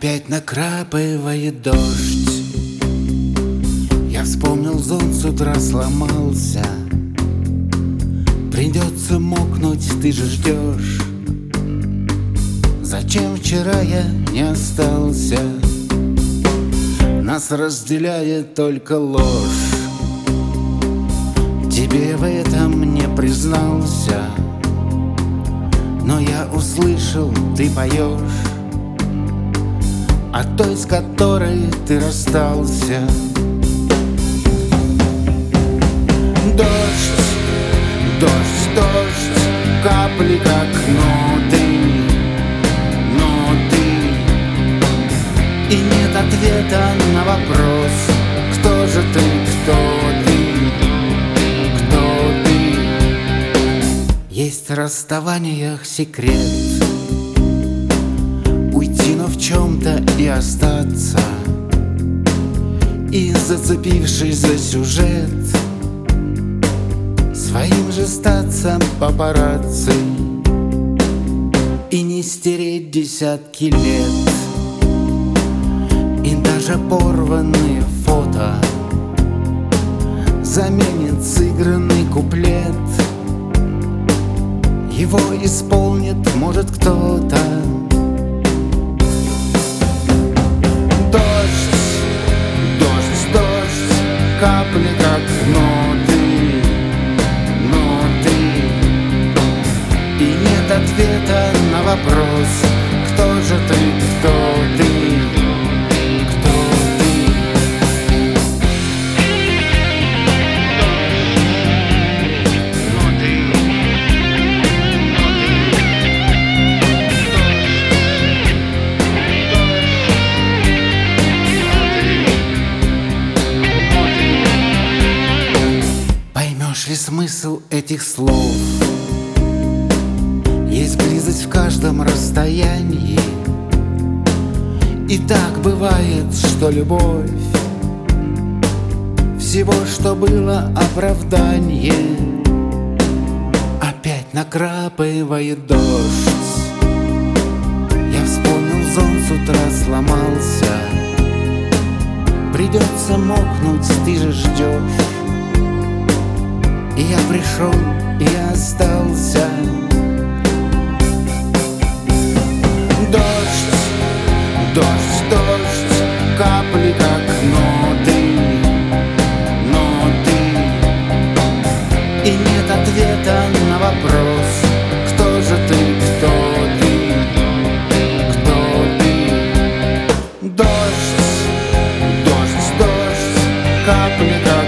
Опять накрапывает дождь. Я вспомнил, зонт с утра сломался. Придется мокнуть, ты же ждешь. Зачем вчера я не остался? Нас разделяет только ложь. Тебе в этом не признался, но я услышал, ты поешь о той, с которой ты расстался. Дождь, дождь, дождь, капли как ноты, ноты. И нет ответа на вопрос, кто же ты, кто ты, кто ты. Есть в расставаниях секрет, уйти, но в чем-то и остаться. И зацепившись за сюжет, своим же статься папарацци и не стереть десятки лет. И даже порванные фото заменит сыгранный куплет. Его исполнит, может, кто-то. Дождь, дождь, дождь, капли как ноты, ноты. И нет ответа на вопрос, кто же ты, кто ты. Поймешь ли смысл этих слов? Есть близость в каждом расстоянии. И так бывает, что любовь всего, что было оправдание. Опять накрапывает дождь. Я вспомнил, зонт с утра сломался. Придется мокнуть, ты же ждешь. И я пришел, и остался. Дождь, дождь, дождь, капли как ноты, ноты. И нет ответа на вопрос, кто же ты, кто ты, кто ты. Дождь, дождь, дождь, капли как